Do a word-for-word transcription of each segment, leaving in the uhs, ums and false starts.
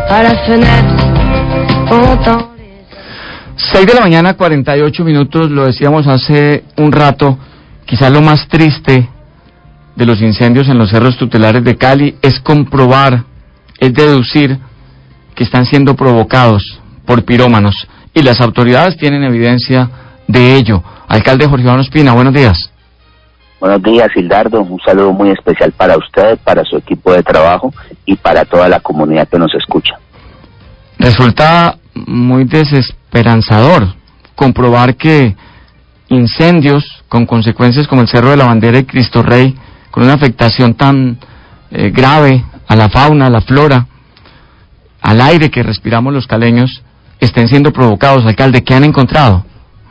à la fenêtre, on entend les... seis de la mañana, cuarenta y ocho minutos, lo decíamos hace un rato, quizás lo más triste de los incendios en los cerros tutelares de Cali es comprobar, es deducir que están siendo provocados por pirómanos, y las autoridades tienen evidencia de ello. Alcalde Jorge Iván Ospina, buenos días. Buenos días, Hildardo. Un saludo muy especial para usted, para su equipo de trabajo y para toda la comunidad que nos escucha. Resulta muy desesperanzador comprobar que incendios con consecuencias como el Cerro de la Bandera y Cristo Rey, con una afectación tan eh, grave a la fauna, a la flora, al aire que respiramos los caleños, estén siendo provocados. Alcalde, ¿qué han encontrado?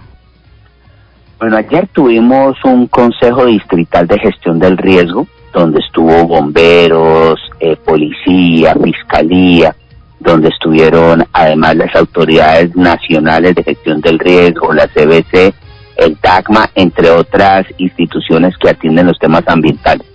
Bueno, ayer tuvimos un Consejo Distrital de Gestión del Riesgo, donde estuvo bomberos, eh, policía, fiscalía, donde estuvieron además las autoridades nacionales de gestión del riesgo, la C B C, el TACMA, entre otras instituciones que atienden los temas ambientales.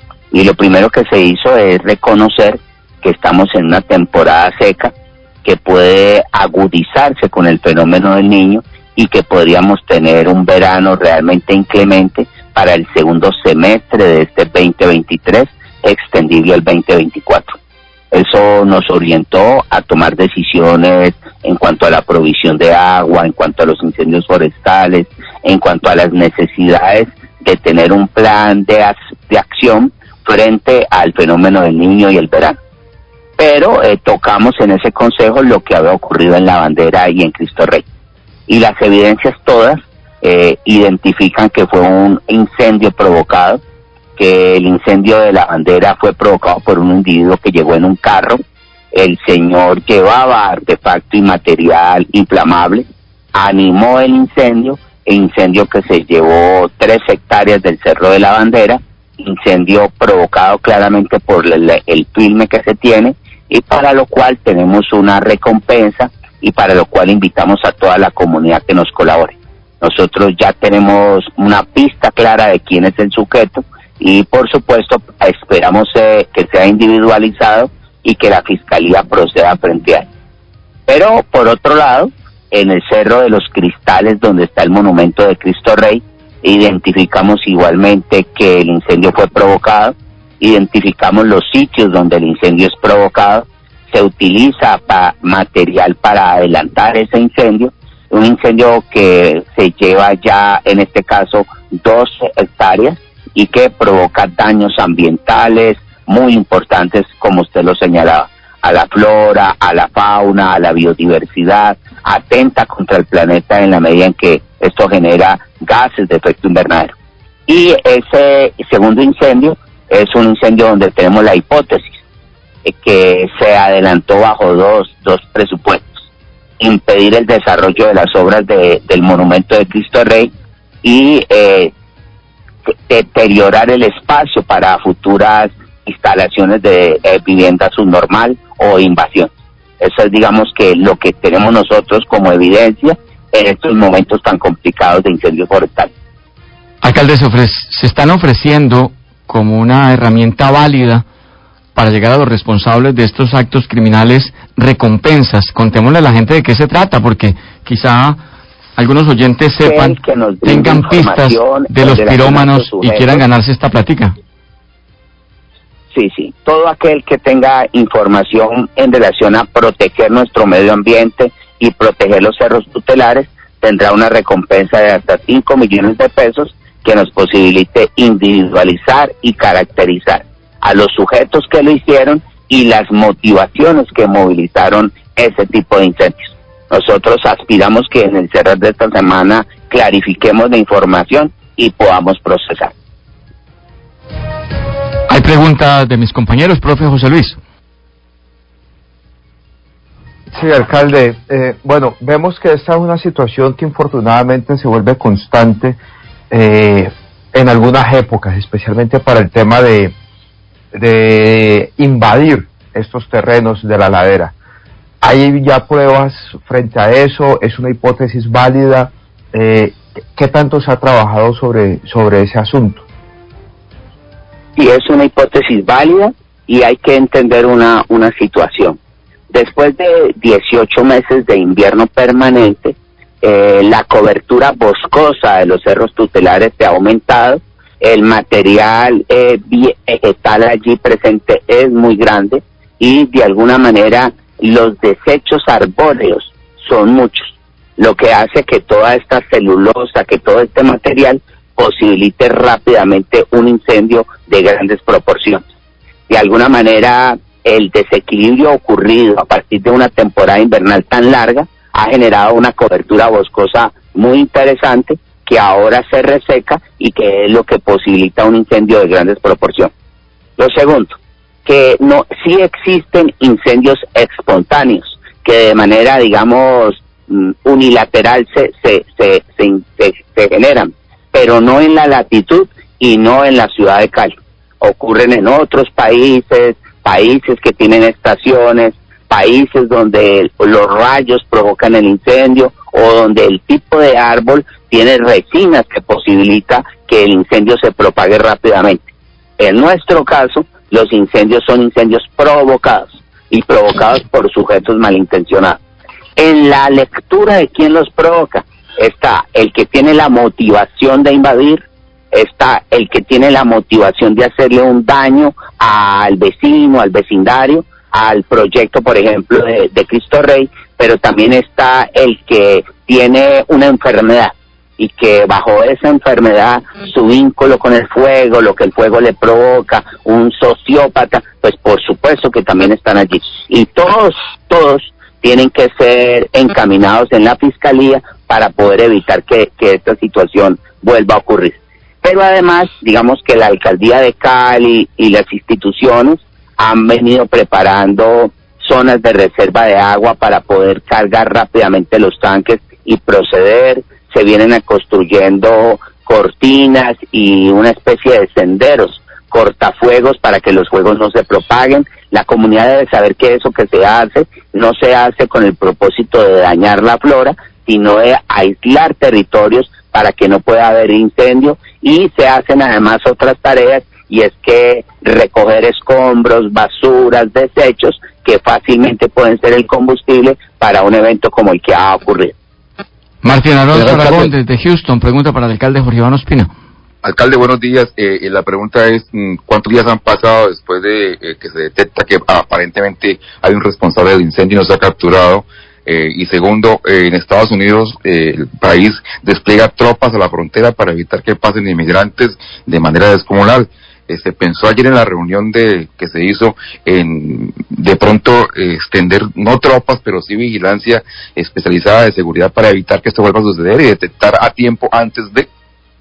Y lo primero que se hizo es reconocer que estamos en una temporada seca que puede agudizarse con el fenómeno del Niño y que podríamos tener un verano realmente inclemente para el segundo semestre de este veinte veintitrés, extendible al veinte veinticuatro. Eso nos orientó a tomar decisiones en cuanto a la provisión de agua, en cuanto a los incendios forestales, en cuanto a las necesidades de tener un plan de, de acción frente al fenómeno del Niño y el verano. Pero eh, tocamos en ese consejo lo que había ocurrido en La Bandera y en Cristo Rey. Y las evidencias todas eh, identifican que fue un incendio provocado, que el incendio de La Bandera fue provocado por un individuo que llegó en un carro. El señor llevaba artefacto y material inflamable, animó el incendio, el incendio que se llevó tres hectáreas del Cerro de La Bandera, incendio provocado claramente por el, el filme que se tiene, y para lo cual tenemos una recompensa y para lo cual invitamos a toda la comunidad que nos colabore. Nosotros ya tenemos una pista clara de quién es el sujeto y por supuesto esperamos eh, que sea individualizado y que la Fiscalía proceda frente a él. Pero por otro lado, en el Cerro de los Cristales, donde está el monumento de Cristo Rey, identificamos igualmente que el incendio fue provocado, identificamos los sitios donde el incendio es provocado, se utiliza pa, material para adelantar ese incendio, un incendio que se lleva ya en este caso doce hectáreas y que provoca daños ambientales muy importantes, como usted lo señalaba, a la flora, a la fauna, a la biodiversidad, atenta contra el planeta en la medida en que esto genera gases de efecto invernadero. Y ese segundo incendio es un incendio donde tenemos la hipótesis que se adelantó bajo dos, dos presupuestos: impedir el desarrollo de las obras de, del monumento de Cristo Rey y eh, deteriorar el espacio para futuras instalaciones de eh, vivienda subnormal o invasión. Eso es, digamos, que lo que tenemos nosotros como evidencia en estos momentos tan complicados de incendio forestal. Alcalde, se, ofrece, se están ofreciendo como una herramienta válida para llegar a los responsables de estos actos criminales recompensas. Contémosle a la gente de qué se trata, porque quizá algunos oyentes sepan, tengan pistas de los pirómanos y quieran ganarse esta plática. Sí, sí. Todo aquel que tenga información en relación a proteger nuestro medio ambiente y proteger los cerros tutelares tendrá una recompensa de hasta cinco millones de pesos que nos posibilite individualizar y caracterizar a los sujetos que lo hicieron y las motivaciones que movilizaron ese tipo de incendios. Nosotros aspiramos que en el cierre de esta semana clarifiquemos la información y podamos procesar. Hay preguntas de mis compañeros, profe José Luis. Sí, alcalde. Eh, bueno, vemos que esta es una situación que infortunadamente se vuelve constante eh, en algunas épocas, especialmente para el tema de de invadir estos terrenos de la ladera. ¿Hay ya pruebas frente a eso? ¿Es una hipótesis válida? Eh, ¿Qué tanto se ha trabajado sobre, sobre ese asunto? Sí, es una hipótesis válida y hay que entender una, una situación. Después de dieciocho meses de invierno permanente, eh, la cobertura boscosa de los cerros tutelares se ha aumentado, el material eh, vegetal allí presente es muy grande y de alguna manera los desechos arbóreos son muchos, lo que hace que toda esta celulosa, que todo este material posibilite rápidamente un incendio de grandes proporciones. De alguna manera, el desequilibrio ocurrido a partir de una temporada invernal tan larga ha generado una cobertura boscosa muy interesante que ahora se reseca y que es lo que posibilita un incendio de grandes proporciones. Lo segundo, que no, sí existen incendios espontáneos que de manera, digamos, unilateral se, se, se, se, se, se generan, pero no en la latitud y no en la ciudad de Cali. Ocurren en otros países, países que tienen estaciones, países donde los rayos provocan el incendio o donde el tipo de árbol tiene resinas que posibilita que el incendio se propague rápidamente. En nuestro caso, los incendios son incendios provocados y provocados por sujetos malintencionados. En la lectura de quién los provoca está el que tiene la motivación de invadir, está el que tiene la motivación de hacerle un daño al vecino, al vecindario, al proyecto, por ejemplo, de, de Cristo Rey, pero también está el que tiene una enfermedad y que bajo esa enfermedad, su vínculo con el fuego, lo que el fuego le provoca, un sociópata, pues por supuesto que también están allí. Y todos, todos tienen que ser encaminados en la fiscalía para poder evitar que, que esta situación vuelva a ocurrir. Pero además, digamos que la alcaldía de Cali y las instituciones han venido preparando zonas de reserva de agua para poder cargar rápidamente los tanques y proceder. Se vienen construyendo cortinas y una especie de senderos, cortafuegos para que los fuegos no se propaguen. La comunidad debe saber que eso que se hace no se hace con el propósito de dañar la flora, sino de aislar territorios para que no pueda haber incendio, y se hacen además otras tareas, y es que recoger escombros, basuras, desechos que fácilmente pueden ser el combustible para un evento como el que ha ocurrido. Martín Alonso Aragón, desde Houston, pregunta para el alcalde Jorge Iván Ospina. Alcalde, buenos días. Eh, la pregunta es, ¿cuántos días han pasado después de eh, que se detecta que aparentemente hay un responsable del incendio y no se ha capturado? Eh, y segundo, eh, en Estados Unidos eh, el país despliega tropas a la frontera para evitar que pasen inmigrantes de manera descomunal. Eh, se pensó ayer en la reunión de que se hizo en de pronto eh, extender no tropas pero sí vigilancia especializada de seguridad para evitar que esto vuelva a suceder y detectar a tiempo antes de.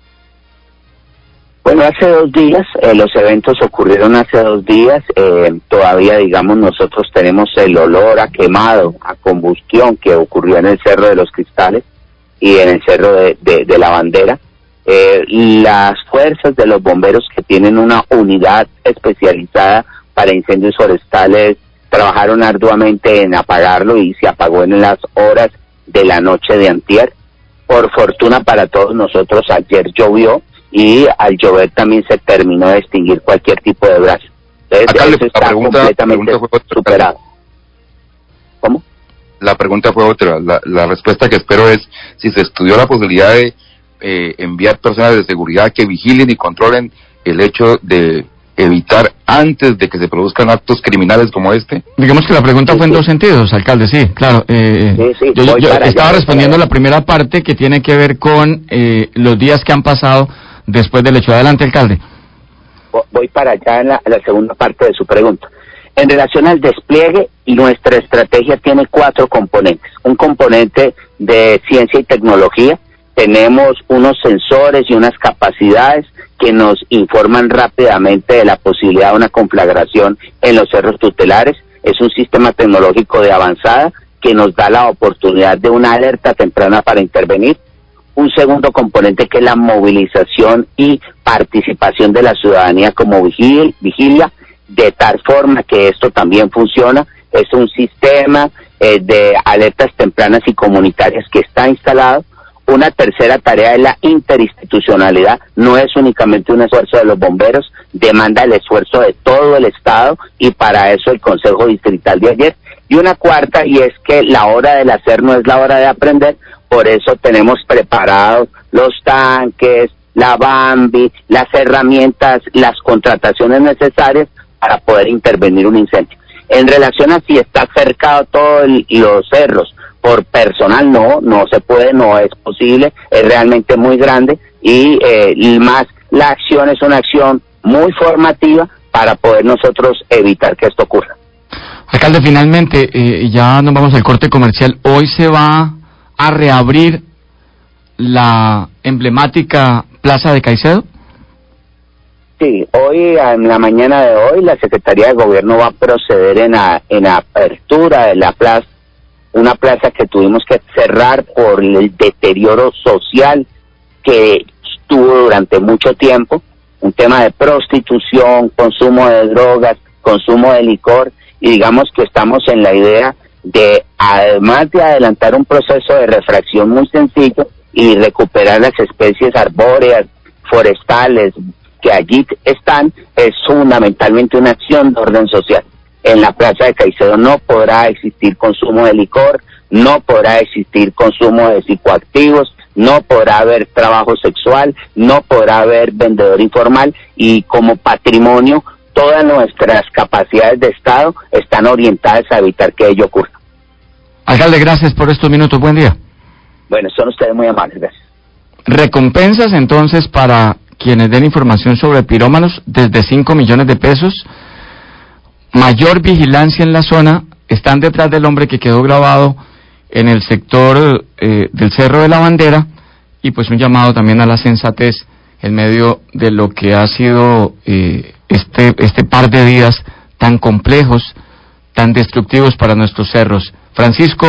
Bueno, hace dos días, eh, los eventos ocurrieron hace dos días, eh, todavía digamos nosotros tenemos el olor a quemado, a combustión que ocurrió en el Cerro de los Cristales y en el Cerro de, de, de la Bandera. Eh, las fuerzas de los bomberos que tienen una unidad especializada para incendios forestales trabajaron arduamente en apagarlo y se apagó en las horas de la noche de antier. Por fortuna para todos nosotros ayer llovió, y al llover también se terminó de extinguir cualquier tipo de brasa. Entonces, Alcalde, eso está la pregunta, completamente la pregunta fue superado. ¿Cómo? La pregunta fue otra. La, la respuesta que espero es si se estudió la posibilidad de eh, enviar personas de seguridad que vigilen y controlen el hecho de evitar antes de que se produzcan actos criminales como este. Digamos que la pregunta sí, fue en sí. dos sentidos, alcalde, sí, claro. Eh, sí, sí, yo yo estaba allá, respondiendo la primera parte que tiene que ver con eh, los días que han pasado después del hecho. Adelante, alcalde. Voy para allá en la, la segunda parte de su pregunta. En relación al despliegue, nuestra estrategia tiene cuatro componentes. Un componente de ciencia y tecnología. Tenemos unos sensores y unas capacidades que nos informan rápidamente de la posibilidad de una conflagración en los cerros tutelares. Es un sistema tecnológico de avanzada que nos da la oportunidad de una alerta temprana para intervenir. Un segundo componente que es la movilización y participación de la ciudadanía como vigil, vigilia, de tal forma que esto también funciona. Es un sistema eh, de alertas tempranas y comunitarias que está instalado. Una tercera tarea es la interinstitucionalidad, no es únicamente un esfuerzo de los bomberos, demanda el esfuerzo de todo el Estado, y para eso el Consejo Distrital de ayer Y una cuarta, y es que la hora del hacer no es la hora de aprender, por eso tenemos preparados los tanques, la Bambi, las herramientas, las contrataciones necesarias para poder intervenir un incendio. En relación a si está cercado todos los cerros por personal, no, no se puede, no es posible, es realmente muy grande y, eh, y más la acción es una acción muy formativa para poder nosotros evitar que esto ocurra. Alcalde, finalmente, eh, ya nos vamos al corte comercial, hoy se va a reabrir la emblemática Plaza de Caicedo. Sí, hoy, en la mañana de hoy, la Secretaría de Gobierno va a proceder en la, en la apertura de la plaza, una plaza que tuvimos que cerrar por el deterioro social que estuvo durante mucho tiempo, un tema de prostitución, consumo de drogas, consumo de licor, y digamos que estamos en la idea de, además de adelantar un proceso de refracción muy sencillo y recuperar las especies arbóreas, forestales, que allí están, es fundamentalmente una acción de orden social. En la Plaza de Caicedo no podrá existir consumo de licor, no podrá existir consumo de psicoactivos, no podrá haber trabajo sexual, no podrá haber vendedor informal, y como patrimonio todas nuestras capacidades de Estado están orientadas a evitar que ello ocurra. Alcalde, gracias por estos minutos, buen día. Bueno, son ustedes muy amables, gracias. Recompensas entonces para quienes den información sobre pirómanos desde cinco millones de pesos, mayor vigilancia en la zona, están detrás del hombre que quedó grabado en el sector eh, del Cerro de la Bandera, y pues un llamado también a la sensatez en medio de lo que ha sido eh, este, este par de días tan complejos, tan destructivos para nuestros cerros. Francisco